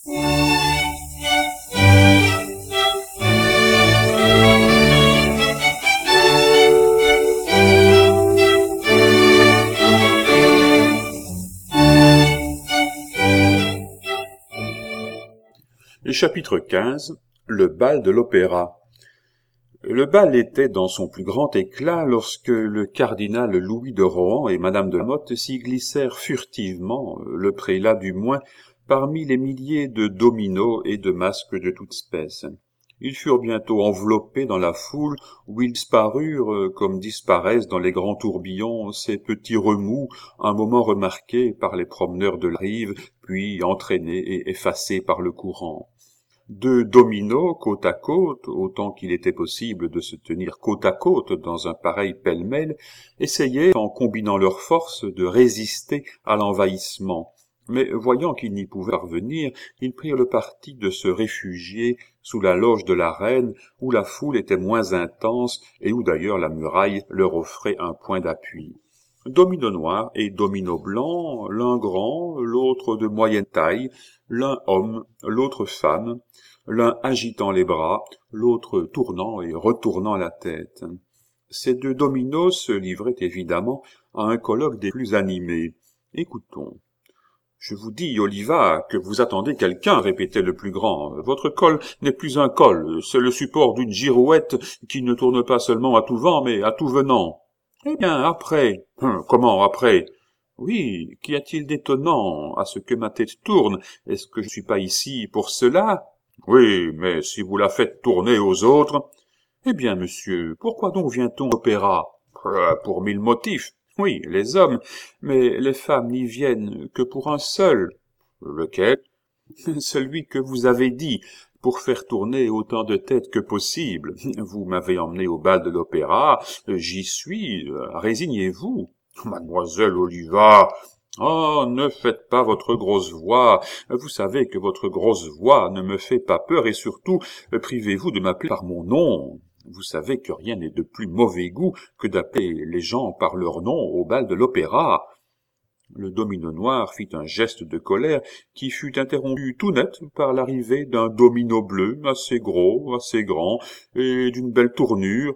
Chapitre 15. Le bal de l'opéra. Le bal était dans son plus grand éclat lorsque le cardinal Louis de Rohan et madame de Motte s'y glissèrent furtivement, le prélat du moins, parmi les milliers de dominos et de masques de toute espèce. Ils furent bientôt enveloppés dans la foule, où ils disparurent comme disparaissent dans les grands tourbillons ces petits remous, un moment remarqués par les promeneurs de la rive, puis entraînés et effacés par le courant. Deux dominos côte à côte, autant qu'il était possible de se tenir côte à côte dans un pareil pêle-mêle, essayaient, en combinant leurs forces, de résister à l'envahissement. Mais voyant qu'ils n'y pouvaient parvenir, ils prirent le parti de se réfugier sous la loge de la reine, où la foule était moins intense et où d'ailleurs la muraille leur offrait un point d'appui. Domino noir et domino blanc, l'un grand, l'autre de moyenne taille, l'un homme, l'autre femme, l'un agitant les bras, l'autre tournant et retournant la tête. Ces deux dominos se livraient évidemment à un colloque des plus animés. Écoutons. « Je vous dis, Oliva, que vous attendez quelqu'un, répétait le plus grand. Votre col n'est plus un col, c'est le support d'une girouette qui ne tourne pas seulement à tout vent, mais à tout venant. Eh bien, après. Comment après? Oui, qu'y a-t-il d'étonnant à ce que ma tête tourne? Est-ce que je ne suis pas ici pour cela? Oui, mais si vous la faites tourner aux autres. Eh bien, monsieur, pourquoi donc vient-on à l'opéra? Pour 1000 motifs. Oui, les hommes, mais les femmes n'y viennent que pour un seul. Lequel? Celui que vous avez dit, pour faire tourner autant de têtes que possible. Vous m'avez emmené au bal de l'opéra, j'y suis, résignez-vous. Mademoiselle Oliva, oh, ne faites pas votre grosse voix, vous savez que votre grosse voix ne me fait pas peur et surtout, privez-vous de m'appeler par mon nom. Vous savez que rien n'est de plus mauvais goût que d'appeler les gens par leur nom au bal de l'opéra. Le domino noir fit un geste de colère qui fut interrompu tout net par l'arrivée d'un domino bleu assez gros, assez grand et d'une belle tournure.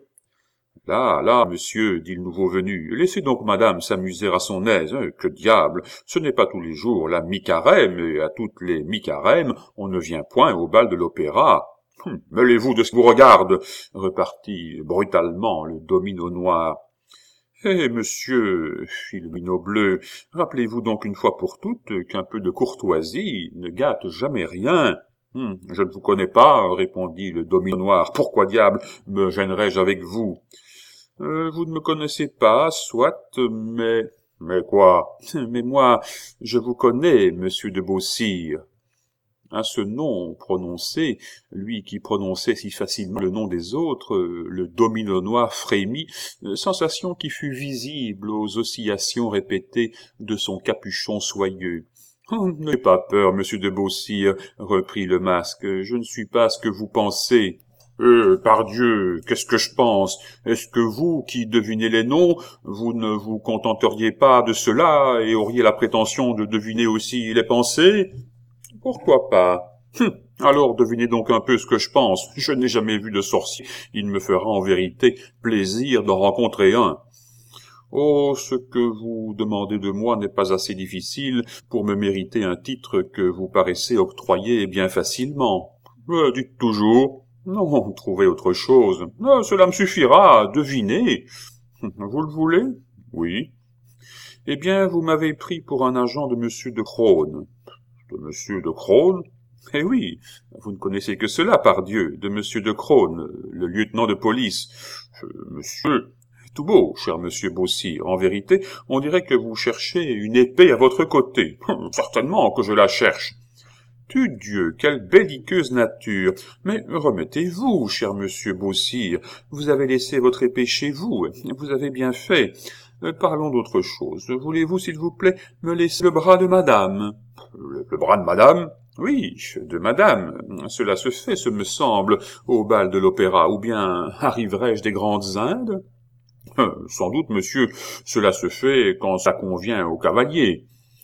Là, monsieur, dit le nouveau venu, laissez donc madame s'amuser à son aise, que diable, ce n'est pas tous les jours la mi-carême, et à toutes les mi-carêmes, on ne vient point au bal de l'opéra. Mêlez-vous de ce qui vous regarde, repartit brutalement le domino noir. Eh, monsieur, fit le domino bleu, rappelez-vous donc une fois pour toutes qu'un peu de courtoisie ne gâte jamais rien. Je ne vous connais pas, répondit le domino noir. Pourquoi diable me gênerais-je avec vous? Vous ne me connaissez pas, soit, mais... Mais quoi? Mais moi, je vous connais, monsieur de Beausire. À ce nom prononcé, lui qui prononçait si facilement le nom des autres, le domino noir frémit, sensation qui fut visible aux oscillations répétées de son capuchon soyeux. Oh, n'ayez pas peur, monsieur de Beausire, reprit le masque, je ne suis pas ce que vous pensez. Pardieu, qu'est-ce que je pense? Est-ce que vous, qui devinez les noms, vous ne vous contenteriez pas de cela et auriez la prétention de deviner aussi les pensées? Pourquoi pas? Alors devinez donc un peu ce que je pense. Je n'ai jamais vu de sorcier. Il me fera en vérité plaisir d'en rencontrer un. Oh, ce que vous demandez de moi n'est pas assez difficile pour me mériter un titre que vous paraissez octroyer bien facilement. Dites toujours. Non, trouvez autre chose. Cela me suffira, devinez. Vous le voulez? Oui. Eh bien, vous m'avez pris pour un agent de monsieur de Crosne. De monsieur de Crosne? Eh oui, vous ne connaissez que cela, pardieu, de monsieur de Crosne, le lieutenant de police. Monsieur, tout beau, cher monsieur Beausire, en vérité, on dirait que vous cherchez une épée à votre côté. Certainement que je la cherche. Dieu, quelle belliqueuse nature! Mais remettez-vous, cher monsieur Beausire, vous avez laissé votre épée chez vous, vous avez bien fait. Parlons d'autre chose. Voulez-vous, s'il vous plaît, me laisser le bras de madame? Le bras de madame? Oui, de madame. Cela se fait, ce me semble, au bal de l'opéra, ou bien arriverai-je des Grandes Indes? Sans doute, monsieur, cela se fait quand ça convient au cavalier.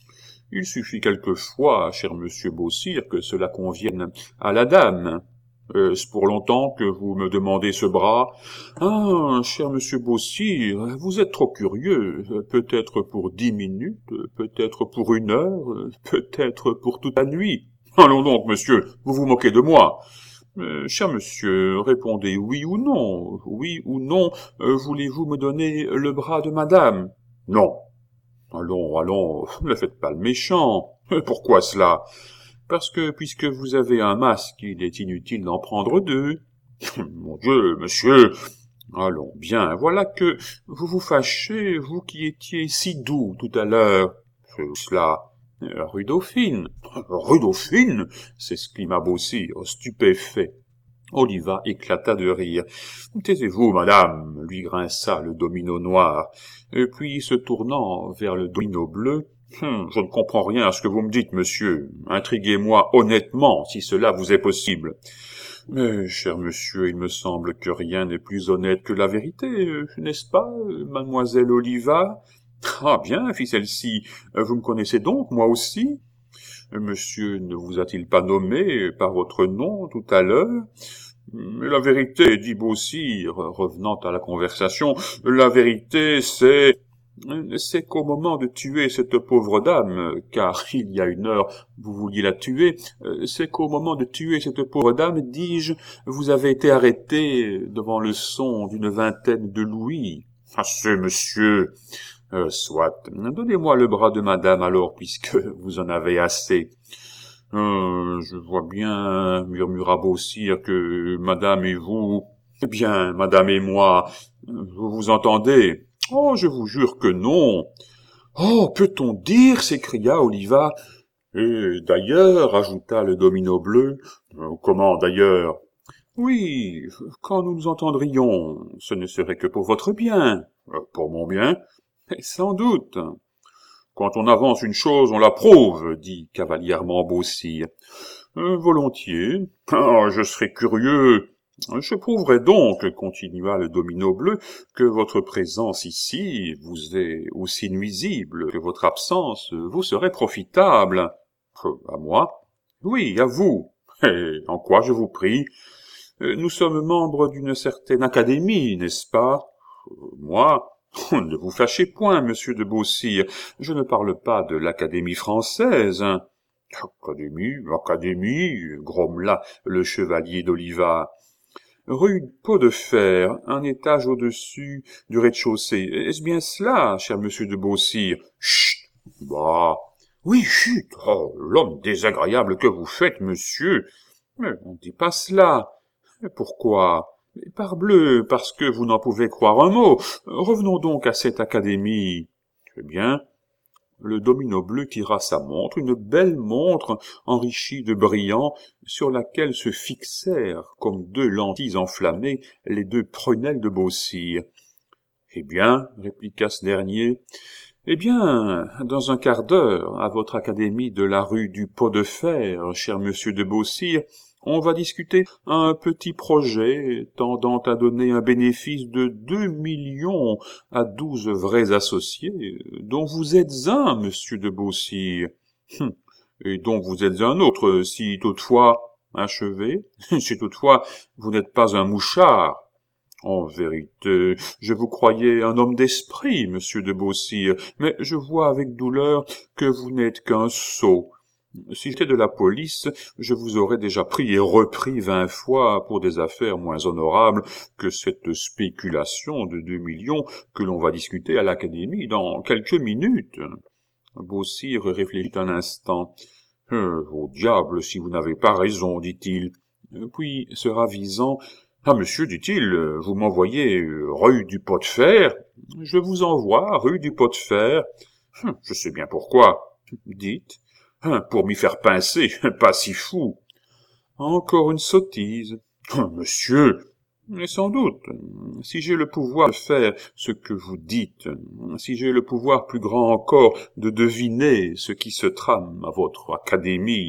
Il suffit quelquefois, cher monsieur Beausire, que cela convienne à la dame. Est-ce pour longtemps que vous me demandez ce bras? Ah, cher monsieur Beausire, vous êtes trop curieux. Peut-être pour 10 minutes, peut-être pour 1 heure, peut-être pour toute la nuit. Allons donc, monsieur, vous vous moquez de moi. Cher monsieur, répondez oui ou non. Oui ou non, voulez-vous me donner le bras de madame? Non. Allons, allons, ne faites pas le méchant. Pourquoi cela? Parce que, puisque vous avez un masque, il est inutile d'en prendre 2. Mon Dieu, monsieur. Allons, bien, voilà que vous vous fâchez, vous qui étiez si doux tout à l'heure. Cela, rue Dauphine. Rue Dauphine? S'exclama Beausire, stupéfait. Oliva éclata de rire. Taisez-vous, madame, lui grinça le domino noir, et puis se tournant vers le domino bleu, je ne comprends rien à ce que vous me dites, monsieur. Intriguez-moi honnêtement, si cela vous est possible. Mais, cher monsieur, il me semble que rien n'est plus honnête que la vérité, n'est-ce pas, mademoiselle Oliva? Ah bien, fit celle-ci, vous me connaissez donc, moi aussi? Monsieur ne vous a-t-il pas nommé par votre nom tout à l'heure? Mais la vérité, dit Beausire, revenant à la conversation, la vérité, c'est qu'au moment de tuer cette pauvre dame, car il y a 1 heure vous vouliez la tuer, c'est qu'au moment de tuer cette pauvre dame, dis-je, vous avez été arrêté devant le son d'une vingtaine de louis. Ah, c'est monsieur. Soit. Donnez-moi le bras de madame alors, puisque vous en avez assez. Je vois bien, murmura Beausire, que madame et vous... Eh bien, madame et moi, vous vous entendez? Oh, je vous jure que non. Oh, peut-on dire? S'écria Oliva. Et d'ailleurs, ajouta le domino bleu. Comment d'ailleurs? Oui, quand nous nous entendrions, ce ne serait que pour votre bien. Pour mon bien? Sans doute. Quand on avance une chose, on la prouve, dit cavalièrement Beausire. Volontiers. Ah, je serais curieux. Je prouverai donc, continua le domino bleu, que votre présence ici vous est aussi nuisible que votre absence vous serait profitable. À moi? Oui, à vous. Et en quoi je vous prie? Nous sommes membres d'une certaine académie, n'est-ce pas? Moi? Ne vous fâchez point, monsieur de Beausire, je ne parle pas de l'Académie française. Académie, grommela le chevalier d'Oliva. Rue Pot-de-Fer, un étage au-dessus du rez-de-chaussée. Est-ce bien cela, cher monsieur de Beausire? Chut! Bah! Oui, chut! Oh, l'homme désagréable que vous faites, monsieur! Mais on ne dit pas cela. Pourquoi? Parbleu, parce que vous n'en pouvez croire un mot. Revenons donc à cette académie. Eh bien, le domino bleu tira sa montre, une belle montre enrichie de brillants, sur laquelle se fixèrent, comme 2 lentilles enflammées, les 2 prunelles de Beausire. Eh bien, répliqua ce dernier, eh bien, dans un quart d'heure, à votre académie de la rue du Pot-de-Fer, cher monsieur de Beausire, on va discuter un petit projet tendant à donner un bénéfice de 2 millions à 12 vrais associés, dont vous êtes un, monsieur de Beausire, et dont vous êtes un autre, si toutefois, achevez, si toutefois vous n'êtes pas un mouchard. En vérité, je vous croyais un homme d'esprit, monsieur de Beausire, mais je vois avec douleur que vous n'êtes qu'un sot. Si j'étais de la police, je vous aurais déjà pris et repris 20 fois pour des affaires moins honorables que cette spéculation de 2 millions que l'on va discuter à l'Académie dans quelques minutes. Beausire réfléchit un instant. Au diable, si vous n'avez pas raison, dit-il. Puis, se ravisant, ah, monsieur, dit-il, vous m'envoyez rue du Pot-de-Fer? Je vous envoie rue du Pot-de-Fer. Je sais bien pourquoi. Dites. Pour m'y faire pincer, pas si fou. Encore une sottise. Monsieur, mais sans doute, si j'ai le pouvoir de faire ce que vous dites, si j'ai le pouvoir plus grand encore de deviner ce qui se trame à votre académie,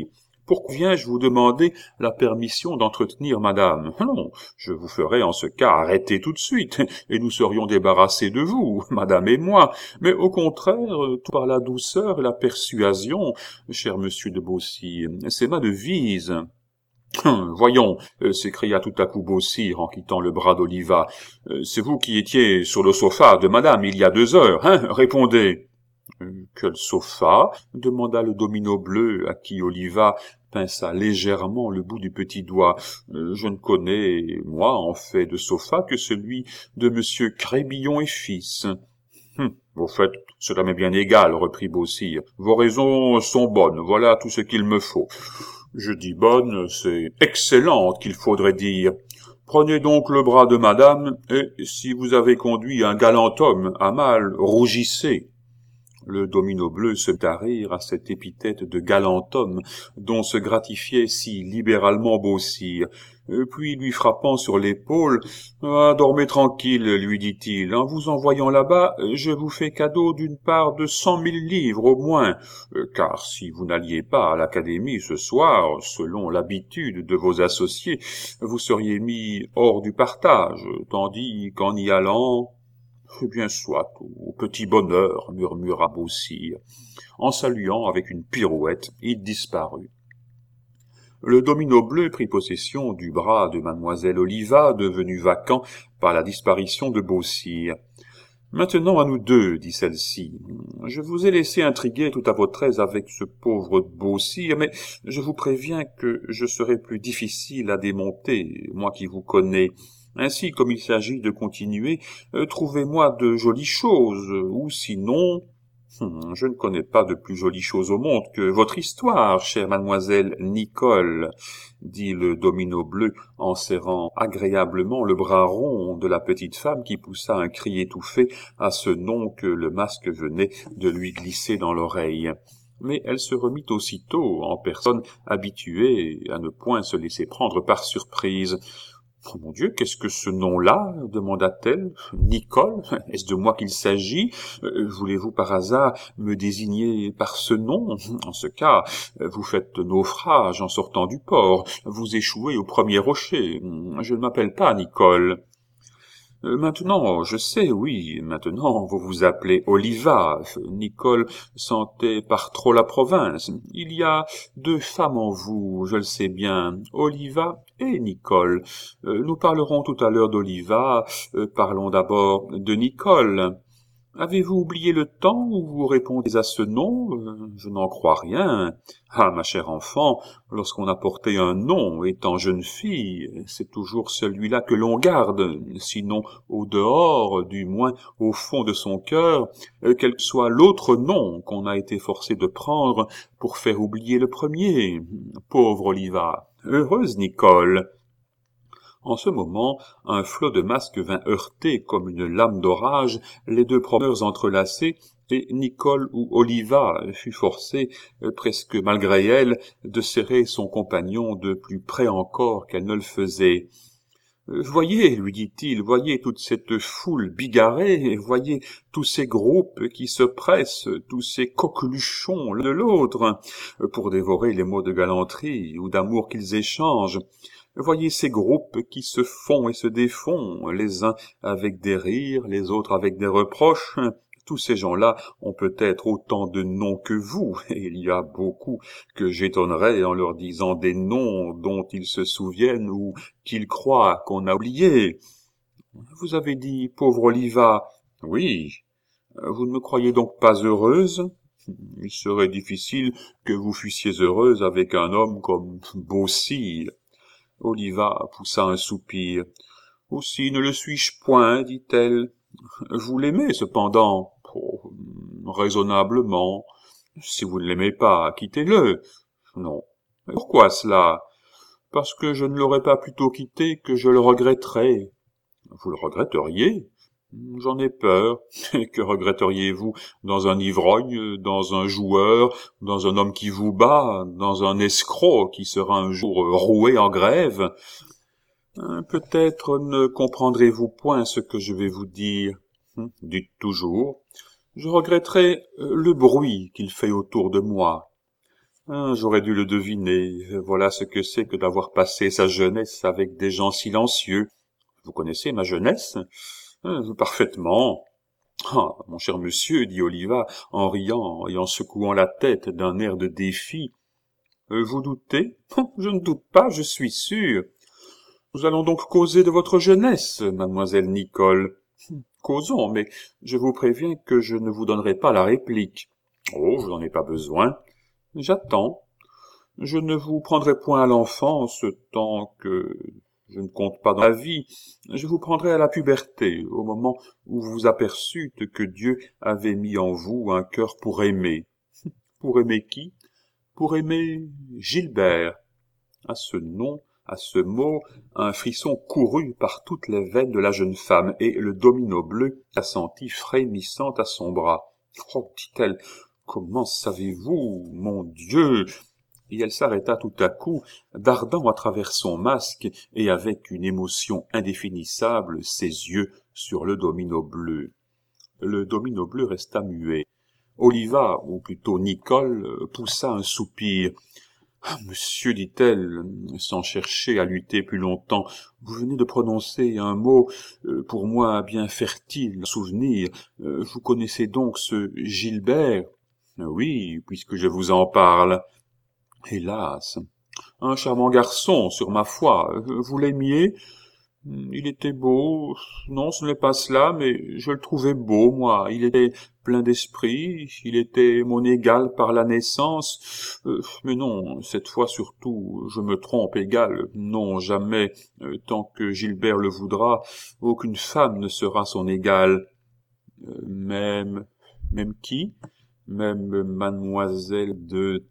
Pourquoi viens-je vous demander la permission d'entretenir madame? Non, je vous ferai en ce cas arrêter tout de suite, et nous serions débarrassés de vous, madame et moi, mais au contraire, tout par la douceur et la persuasion, cher monsieur de Beausire, c'est ma devise. Voyons, s'écria tout à coup Beausire en quittant le bras d'Oliva, c'est vous qui étiez sur le sofa de madame il y a 2 heures, hein? Répondez. Quel sofa? Demanda le domino bleu, à qui Oliva pinça légèrement le bout du petit doigt. Je ne connais, moi, en fait de sofa, que celui de monsieur Crébillon et fils. Au fait, cela m'est bien égal, reprit Beausire. Vos raisons sont bonnes, voilà tout ce qu'il me faut. Je dis bonne, c'est excellente qu'il faudrait dire. Prenez donc le bras de madame, et si vous avez conduit un galant homme à mal, rougissez. Le domino bleu se mit à rire à cette épithète de galant homme dont se gratifiait si libéralement Beausire. Puis lui frappant sur l'épaule, « Ah, dormez tranquille, lui dit-il, en vous envoyant là-bas, je vous fais cadeau d'une part de 100 000 livres au moins, car si vous n'alliez pas à l'académie ce soir, selon l'habitude de vos associés, vous seriez mis hors du partage, tandis qu'en y allant... » « Eh bien, soit, au petit bonheur, » murmura Beausire. En saluant avec une pirouette, il disparut. Le domino bleu prit possession du bras de mademoiselle Oliva, devenu vacant par la disparition de Beausire. « Maintenant à nous deux, dit celle-ci. Je vous ai laissé intriguer tout à votre aise avec ce pauvre Beausire, mais je vous préviens que je serai plus difficile à démonter, moi qui vous connais. Ainsi, comme il s'agit de continuer, trouvez-moi de jolies choses, ou sinon... Je ne connais pas de plus jolies choses au monde que votre histoire, chère mademoiselle Nicole, dit le domino bleu en serrant agréablement le bras rond de la petite femme qui poussa un cri étouffé à ce nom que le masque venait de lui glisser dans l'oreille. Mais elle se remit aussitôt en personne habituée à ne point se laisser prendre par surprise. « Oh mon Dieu, qu'est-ce que ce nom-là » demanda-t-elle. « Nicole, est-ce de moi qu'il s'agit? Voulez-vous par hasard me désigner par ce nom? En ce cas, vous faites naufrage en sortant du port, vous échouez au premier rocher. Je ne m'appelle pas Nicole. » Maintenant, je sais, oui, maintenant, vous vous appelez Oliva. Nicole sentait par trop la province. Il y a 2 femmes en vous, je le sais bien, Oliva et Nicole. Nous parlerons tout à l'heure d'Oliva, parlons d'abord de Nicole. Avez-vous oublié le temps où vous répondez à ce nom? Je n'en crois rien. Ah, ma chère enfant, lorsqu'on a porté un nom étant jeune fille, c'est toujours celui-là que l'on garde, sinon au dehors, du moins au fond de son cœur, quel que soit l'autre nom qu'on a été forcé de prendre pour faire oublier le premier. Pauvre Oliva, heureuse Nicole. En ce moment, un flot de masques vint heurter comme une lame d'orage les 2 promeneurs entrelacés, et Nicole ou Oliva fut forcée, presque malgré elle, de serrer son compagnon de plus près encore qu'elle ne le faisait. « Voyez, lui dit-il, voyez toute cette foule bigarrée, voyez tous ces groupes qui se pressent, tous ces coqueluchons l'un de l'autre, pour dévorer les mots de galanterie ou d'amour qu'ils échangent. Voyez ces groupes qui se font et se défont, les uns avec des rires, les autres avec des reproches. Tous ces gens-là ont peut-être autant de noms que vous, et il y a beaucoup que j'étonnerais en leur disant des noms dont ils se souviennent ou qu'ils croient qu'on a oubliés. Vous avez dit, pauvre Oliva, oui. Vous ne me croyez donc pas heureuse? Il serait difficile que vous fussiez heureuse avec un homme comme Beausire. Oliva poussa un soupir. « Aussi ne le suis-je point, dit-elle. Vous l'aimez cependant. Oh, raisonnablement. Si vous ne l'aimez pas, quittez-le. Non. Mais pourquoi cela? Parce que je ne l'aurais pas plutôt quitté que je le regretterais. Vous le regretteriez? J'en ai peur. Et que regretteriez-vous dans un ivrogne, dans un joueur, dans un homme qui vous bat, dans un escroc qui sera un jour roué en grève? Peut-être ne comprendrez-vous point ce que je vais vous dire. Dites toujours. Je regretterai le bruit qu'il fait autour de moi. Ah, j'aurais dû le deviner. Voilà ce que c'est que d'avoir passé sa jeunesse avec des gens silencieux. Vous connaissez ma jeunesse? Parfaitement. Ah, mon cher monsieur, dit Oliva, en riant et en secouant la tête d'un air de défi. Vous doutez? Je ne doute pas, je suis sûr. Nous allons donc causer de votre jeunesse, mademoiselle Nicole. Causons, mais je vous préviens que je ne vous donnerai pas la réplique. Oh, je n'en ai pas besoin. J'attends. Je ne vous prendrai point à l'enfance tant que je ne compte pas dans la vie. Je vous prendrai à la puberté, au moment où vous aperçûtes que Dieu avait mis en vous un cœur pour aimer. Pour aimer qui? Pour aimer Gilbert. À ce nom, à ce mot, un frisson courut par toutes les veines de la jeune femme, et le domino bleu la sentit frémissante à son bras. « Oh, dit-elle, comment savez-vous, mon Dieu ?» Et elle s'arrêta tout à coup, dardant à travers son masque, et avec une émotion indéfinissable, ses yeux sur le domino bleu. Le domino bleu resta muet. Oliva, ou plutôt Nicole, poussa un soupir. « Ah, monsieur, dit-elle, sans chercher à lutter plus longtemps, vous venez de prononcer un mot pour moi bien fertile, souvenir. Vous connaissez donc ce Gilbert? Oui, puisque je vous en parle. Hélas, un charmant garçon, sur ma foi. Vous l'aimiez? Il était beau. Non, ce n'est pas cela, mais je le trouvais beau, moi. Il était plein d'esprit, il était mon égal par la naissance. Mais non, cette fois surtout, je me trompe, égal. Non, jamais, tant que Gilbert le voudra, aucune femme ne sera son égale. Même qui? Même mademoiselle de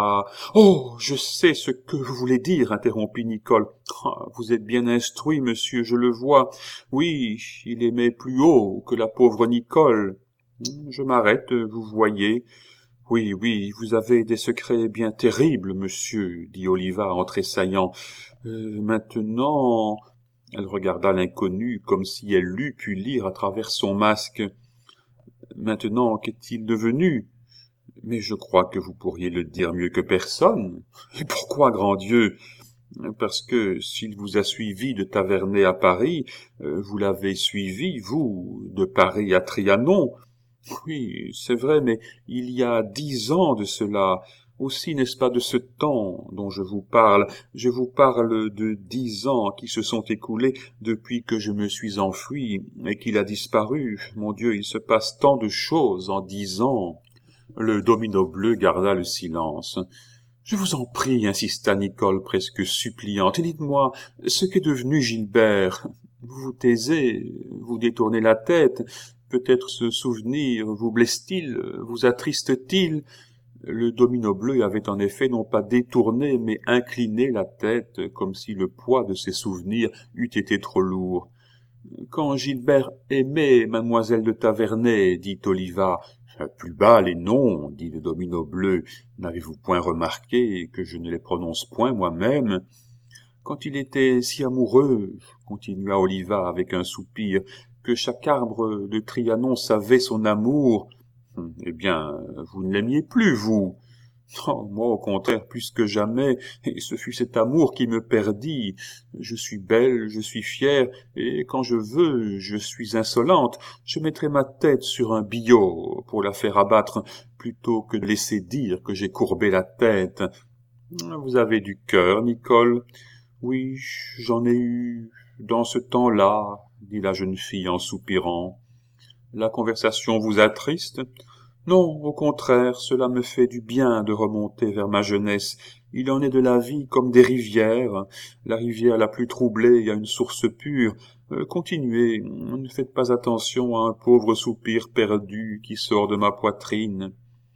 Oh, je sais ce que vous voulez dire, interrompit Nicole. Ah, vous êtes bien instruit, monsieur, je le vois. Oui, il aimait plus haut que la pauvre Nicole. Je m'arrête, vous voyez. Oui, oui, vous avez des secrets bien terribles, monsieur, dit Oliva en tressaillant. Maintenant... Elle regarda l'inconnu comme si elle l'eût pu lire à travers son masque. Maintenant, qu'est-il devenu? Mais je crois que vous pourriez le dire mieux que personne. Et pourquoi, grand Dieu? Parce que s'il vous a suivi de Taverney à Paris, vous l'avez suivi, vous, de Paris à Trianon. Oui, c'est vrai, mais il y a 10 ans de cela. Aussi, n'est-ce pas de ce temps dont je vous parle? Je vous parle de 10 ans qui se sont écoulés depuis que je me suis enfui et qu'il a disparu. Mon Dieu, il se passe tant de choses en 10 ans. Le domino bleu garda le silence. « Je vous en prie, insista Nicole presque suppliante, et dites-moi ce qu'est devenu Gilbert. Vous vous taisez, vous détournez la tête, peut-être ce souvenir vous blesse-t-il, vous attriste-t-il ?» Le domino bleu avait en effet non pas détourné, mais incliné la tête, comme si le poids de ses souvenirs eût été trop lourd. « Quand Gilbert aimait mademoiselle de Taverney, dit Oliva. Plus bas les noms, dit le domino bleu. N'avez-vous point remarqué que je ne les prononce point moi-même? Quand il était si amoureux, continua Oliva avec un soupir, que chaque arbre de Trianon savait son amour. Eh bien, vous ne l'aimiez plus, vous. Oh, moi, au contraire, plus que jamais, et ce fut cet amour qui me perdit. Je suis belle, je suis fière, et quand je veux, je suis insolente. Je mettrai ma tête sur un billot pour la faire abattre, plutôt que de laisser dire que j'ai courbé la tête. Vous avez du cœur, Nicole? Oui, j'en ai eu dans ce temps-là, dit la jeune fille en soupirant. La conversation vous attriste? Non, au contraire, cela me fait du bien de remonter vers ma jeunesse. Il en est de la vie comme des rivières. La rivière la plus troublée a une source pure. Continuez, ne faites pas attention à un pauvre soupir perdu qui sort de ma poitrine.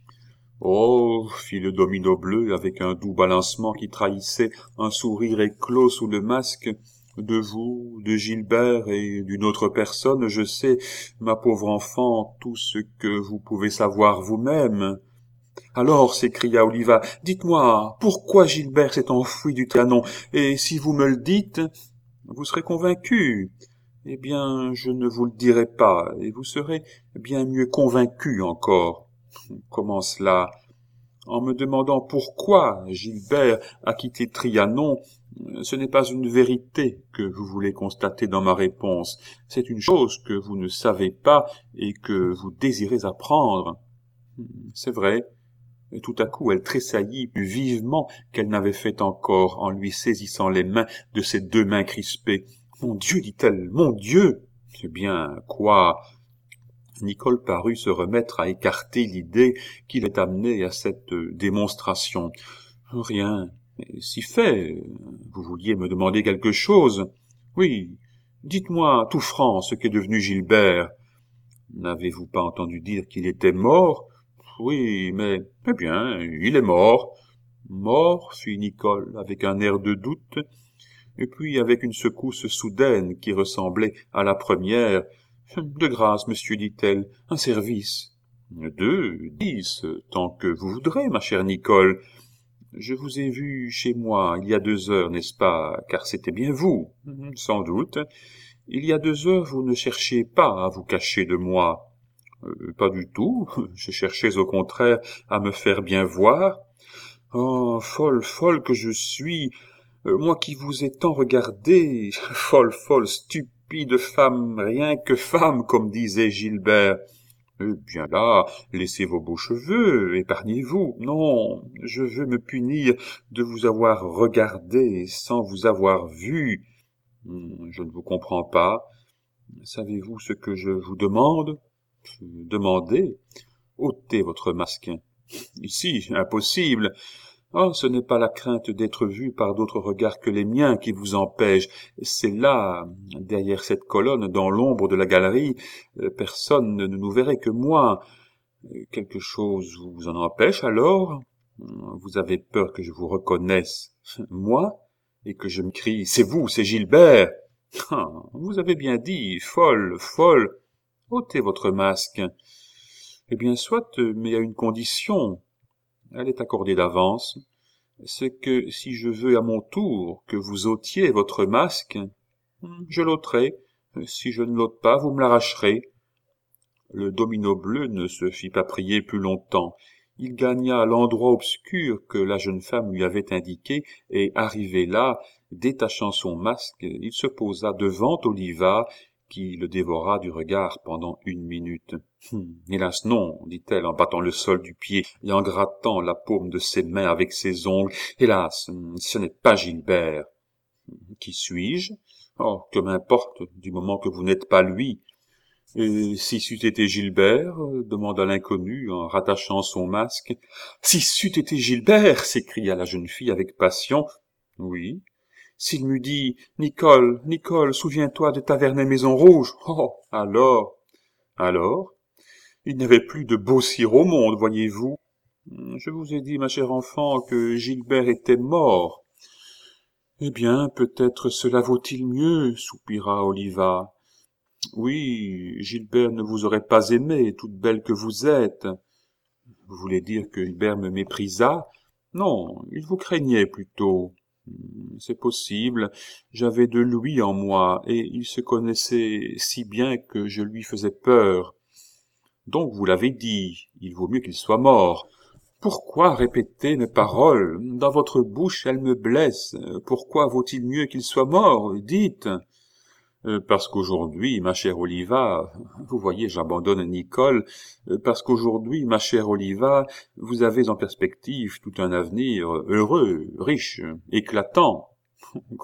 Oh, fit le domino bleu avec un doux balancement qui trahissait un sourire éclos sous le masque. De vous, de Gilbert et d'une autre personne, je sais, ma pauvre enfant, tout ce que vous pouvez savoir vous-même. Alors, s'écria Oliva, dites-moi, pourquoi Gilbert s'est enfoui du Trianon, et si vous me le dites, vous serez convaincu. Eh bien, je ne vous le dirai pas, et vous serez bien mieux convaincu encore. Comment cela? en me demandant pourquoi Gilbert a quitté Trianon, ce n'est pas une vérité que vous voulez constater dans ma réponse, c'est une chose que vous ne savez pas et que vous désirez apprendre. C'est vrai. Et tout à coup, elle tressaillit plus vivement qu'elle n'avait fait encore en lui saisissant les mains de ses 2 mains crispées. « Mon Dieu, dit-elle, mon Dieu !»« Eh bien, quoi ?» Nicole parut se remettre à écarter l'idée qui l'ait amenée à cette démonstration. « Rien. Si fait, vous vouliez me demander quelque chose. Oui, dites-moi tout franc ce qu'est devenu Gilbert. N'avez-vous pas entendu dire qu'il était mort ? Oui, mais, eh bien, il est mort. » Mort, fit Nicole avec un air de doute, et puis avec une secousse soudaine qui ressemblait à la première. « De grâce, monsieur, dit-elle, un service. »« 2, 10, tant que vous voudrez, ma chère Nicole. Je vous ai vu chez moi il y a 2 heures, n'est-ce pas, car c'était bien vous. »« Sans doute. Il y a 2 heures, vous ne cherchiez pas à vous cacher de moi. » « Pas du tout. Je cherchais au contraire à me faire bien voir. »« Oh, folle, folle que je suis, moi qui vous ai tant regardé, folle, folle, stupide femme, rien que femme, comme disait Gilbert. Eh bien là, laissez vos beaux cheveux, épargnez-vous. Non, je veux me punir de vous avoir regardé sans vous avoir vu. Je ne vous comprends pas. Savez-vous ce que je vous demande ? Demandez. Ôtez votre masque. Ici, impossible. Oh, ce n'est pas la crainte d'être vu par d'autres regards que les miens qui vous empêche. C'est là, derrière cette colonne, dans l'ombre de la galerie, personne ne nous verrait que moi. Quelque chose vous en empêche alors ? Vous avez peur que je vous reconnaisse, moi, et que je me crie « C'est vous, c'est Gilbert !» Ah, vous avez bien dit, folle, folle. Ôtez votre masque. Eh bien, soit, mais à une condition. Elle est accordée d'avance. C'est que si je veux à mon tour que vous ôtiez votre masque, je l'ôterai. Si je ne l'ôte pas, vous me l'arracherez. Le domino bleu ne se fit pas prier plus longtemps. Il gagna l'endroit obscur que la jeune femme lui avait indiqué, et arrivé là, détachant son masque, il se posa devant Oliva, qui le dévora du regard pendant 1 minute. « Hélas non, dit-elle en battant le sol du pied et en grattant la paume de ses mains avec ses ongles. Hélas, ce n'est pas Gilbert. Qui suis-je ? Oh, que m'importe, du moment que vous n'êtes pas lui. Et si c'eût été Gilbert ? Demanda l'inconnu en rattachant son masque. Si c'eût été Gilbert ! S'écria la jeune fille avec passion. Oui. S'il m'eût dit « Nicole, Nicole, souviens-toi de Tavernet Maison Rouge !» Oh, alors, il n'y avait plus de beau cire au monde, voyez-vous. Je vous ai dit, ma chère enfant, que Gilbert était mort. Eh bien, peut-être cela vaut-il mieux, soupira Oliva. Oui, Gilbert ne vous aurait pas aimée, toute belle que vous êtes. Vous voulez dire que Gilbert me méprisa ? Non, il vous craignait plutôt. C'est possible, j'avais de lui en moi, et il se connaissait si bien que je lui faisais peur. Donc vous l'avez dit, il vaut mieux qu'il soit mort. Pourquoi répéter mes paroles ? Dans votre bouche, elles me blessent. Pourquoi vaut-il mieux qu'il soit mort ? Dites. Parce qu'aujourd'hui, ma chère Oliva, vous voyez, j'abandonne Nicole, parce qu'aujourd'hui, ma chère Oliva, vous avez en perspective tout un avenir heureux, riche, éclatant. Croyez-vous ?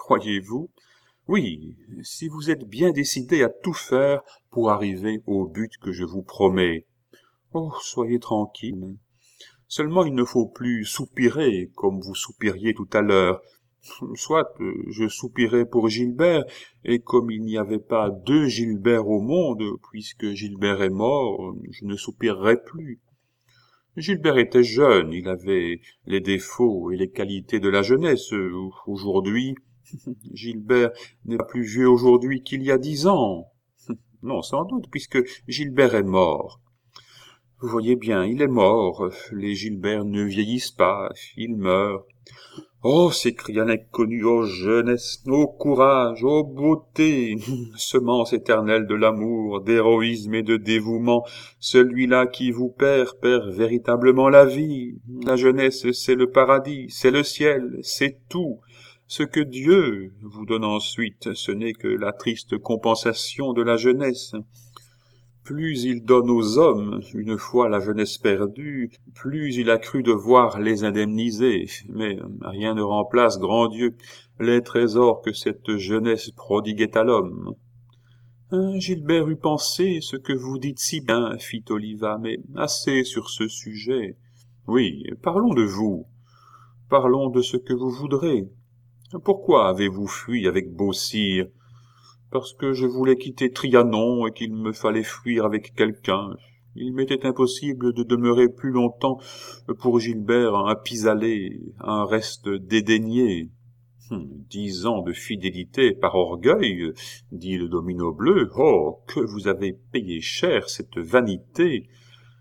Oui, si vous êtes bien décidé à tout faire pour arriver au but que je vous promets. Oh, soyez tranquille. Seulement il ne faut plus soupirer comme vous soupiriez tout à l'heure. Soit je soupirais pour Gilbert, et comme il n'y avait pas 2 Gilbert au monde, puisque Gilbert est mort, je ne soupirerai plus. Gilbert était jeune, il avait les défauts et les qualités de la jeunesse. Aujourd'hui, Gilbert n'est pas plus vieux aujourd'hui qu'il y a 10 ans. Non, sans doute, puisque Gilbert est mort. Vous voyez bien, il est mort. Les Gilbert ne vieillissent pas, ils meurent. Oh, s'écria l'inconnu, ô jeunesse, ô courage, ô beauté, semence éternelle de l'amour, d'héroïsme et de dévouement, celui-là qui vous perd véritablement la vie. La jeunesse, c'est le paradis, c'est le ciel, c'est tout. Ce que Dieu vous donne ensuite, ce n'est que la triste compensation de la jeunesse. Plus il donne aux hommes, une fois la jeunesse perdue, plus il a cru devoir les indemniser. Mais rien ne remplace, grand Dieu, les trésors que cette jeunesse prodiguait à l'homme. Gilbert eût pensé ce que vous dites si bien, fit Oliva, mais assez sur ce sujet. Oui, parlons de vous. Parlons de ce que vous voudrez. Pourquoi avez-vous fui avec Beausire? Parce que je voulais quitter Trianon et qu'il me fallait fuir avec quelqu'un. Il m'était impossible de demeurer plus longtemps pour Gilbert un pis-aller, un reste dédaigné. 10 ans de fidélité par orgueil, dit le domino bleu. Oh, que vous avez payé cher cette vanité!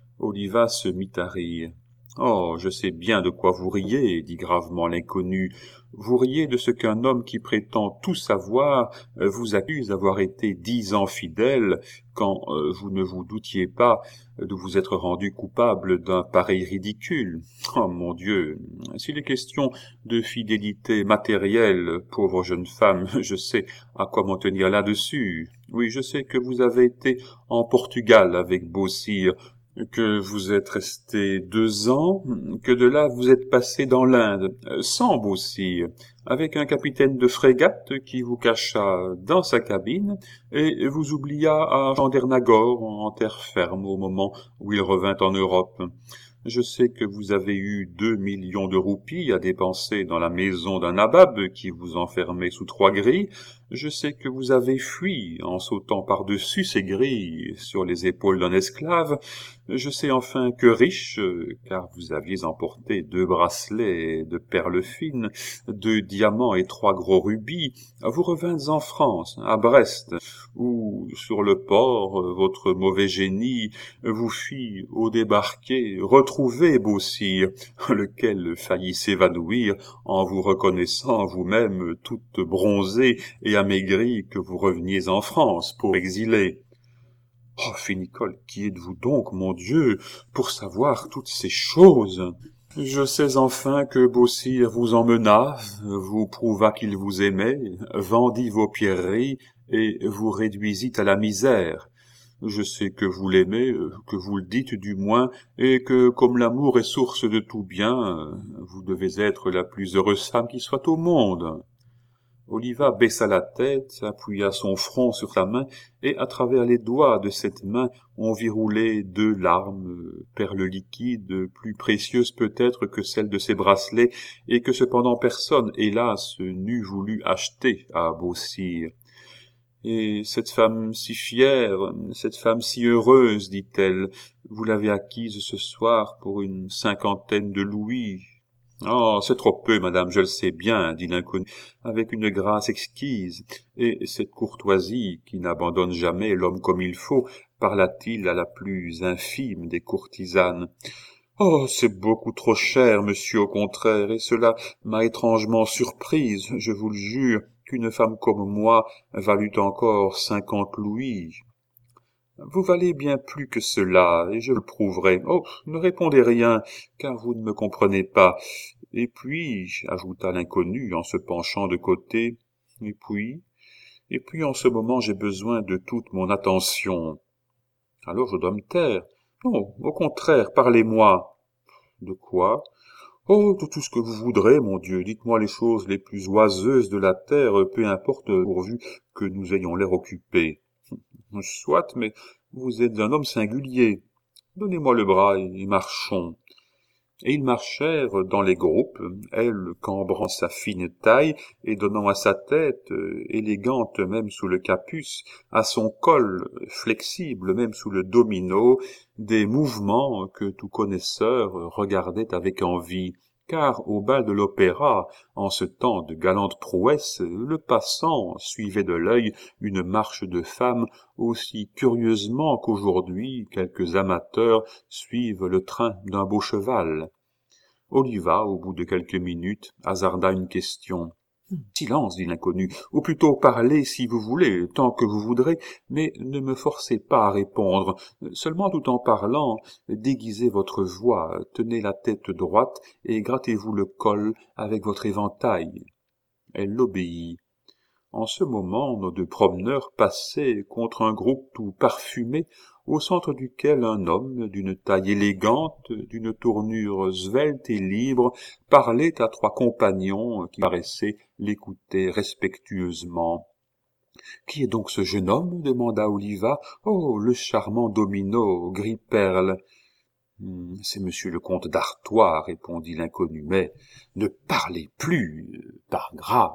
Oliva se mit à rire. Oh, je sais bien de quoi vous riez, dit gravement l'inconnu. Vous riez de ce qu'un homme qui prétend tout savoir vous accuse d'avoir été 10 ans fidèle quand vous ne vous doutiez pas de vous être rendu coupable d'un pareil ridicule. Oh mon Dieu, s'il est question de fidélité matérielle, pauvre jeune femme, je sais à quoi m'en tenir là-dessus. Oui, je sais que vous avez été en Portugal avec Beausire, que vous êtes resté 2 ans, que de là vous êtes passé dans l'Inde, sans Beausire, avec un capitaine de frégate qui vous cacha dans sa cabine et vous oublia à Chandernagore, en terre ferme, au moment où il revint en Europe. Je sais que vous avez eu 2 millions de roupies à dépenser dans la maison d'un nabab qui vous enfermait sous 3 grilles. Je sais que vous avez fui en sautant par-dessus ces grilles sur les épaules d'un esclave. Je sais enfin que riche, car vous aviez emporté 2 bracelets de perles fines, 2 diamants et 3 gros rubis, vous revîntes en France, à Brest, où, sur le port, votre mauvais génie vous fit, au débarquer, retrouver Beausire, lequel faillit s'évanouir en vous reconnaissant vous-même toute bronzée et amaigrie que vous reveniez en France, pauvre exilé. Oh, fit Nicole, qui êtes-vous donc, mon Dieu, pour savoir toutes ces choses? Je sais enfin que Beausire vous emmena, vous prouva qu'il vous aimait, vendit vos pierreries et vous réduisit à la misère. Je sais que vous l'aimez, que vous le dites du moins, et que, comme l'amour est source de tout bien, vous devez être la plus heureuse femme qui soit au monde. Oliva baissa la tête, appuya son front sur sa main, et à travers les doigts de cette main on vit rouler 2 larmes, perles liquides, plus précieuses peut-être que celles de ses bracelets, et que cependant personne, hélas, n'eût voulu acheter à Beausire. Et cette femme si fière, cette femme si heureuse, dit-elle, vous l'avez acquise ce soir pour une 50aine de louis. Oh, c'est trop peu, madame, je le sais bien, dit l'inconnu, avec une grâce exquise, et cette courtoisie qui n'abandonne jamais l'homme comme il faut, parla-t-il à la plus infime des courtisanes. Oh, c'est beaucoup trop cher, monsieur, au contraire, et cela m'a étrangement surprise, je vous le jure, qu'une femme comme moi valût encore 50 louis. Vous valez bien plus que cela, et je le prouverai. Oh, ne répondez rien, car vous ne me comprenez pas. Et puis, ajouta l'inconnu en se penchant de côté, et puis en ce moment j'ai besoin de toute mon attention. Alors je dois me taire. Non, au contraire, parlez-moi. De quoi? Oh, de tout ce que vous voudrez, mon Dieu. Dites-moi les choses les plus oiseuses de la terre, peu importe pourvu que nous ayons l'air occupés. Soit, mais vous êtes un homme singulier. Donnez-moi le bras et marchons. Et ils marchèrent dans les groupes, elle cambrant sa fine taille et donnant à sa tête, élégante même sous le capuce, à son col, flexible même sous le domino, des mouvements que tout connaisseur regardait avec envie. Car au bal de l'opéra, en ce temps de galantes prouesses, le passant suivait de l'œil une marche de femme aussi curieusement qu'aujourd'hui quelques amateurs suivent le train d'un beau cheval. Oliva, au bout de quelques minutes, hasarda une question. Silence, dit l'inconnu, ou plutôt parlez si vous voulez, tant que vous voudrez, mais ne me forcez pas à répondre. Seulement, tout en parlant, déguisez votre voix, tenez la tête droite et grattez-vous le col avec votre éventail. Elle obéit. En ce moment, nos deux promeneurs passaient contre un groupe tout parfumé, au centre duquel un homme, d'une taille élégante, d'une tournure svelte et libre, parlait à trois compagnons qui paraissaient l'écouter respectueusement. « Qui est donc ce jeune homme ?» demanda Oliva. « Oh, le charmant Domino, gris-perle. »« C'est monsieur le comte d'Artois, répondit l'inconnu, mais ne parlez plus, par grâce. »